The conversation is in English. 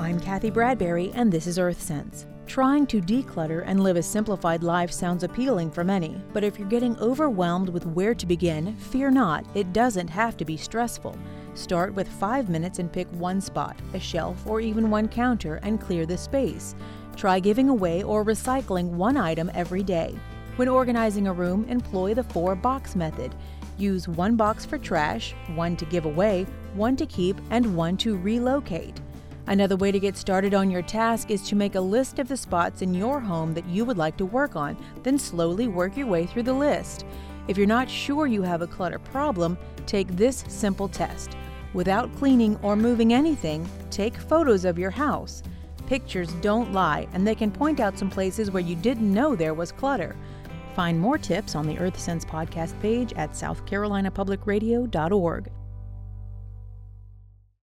I'm Kathy Bradbury, and this is EarthSense. Trying to declutter and live a simplified life sounds appealing for many, but if you're getting overwhelmed with where to begin, fear not, it doesn't have to be stressful. Start with 5 minutes and pick one spot, a shelf, or even one counter, and clear the space. Try giving away or recycling one item every day. When organizing a room, employ the 4-box method. Use 1 box for trash, 1 to give away, 1 to keep, and 1 to relocate. Another way to get started on your task is to make a list of the spots in your home that you would like to work on, then slowly work your way through the list. If you're not sure you have a clutter problem, take this simple test. Without cleaning or moving anything, take photos of your house. Pictures don't lie, and they can point out some places where you didn't know there was clutter. Find more tips on the EarthSense podcast page at southcarolinapublicradio.org.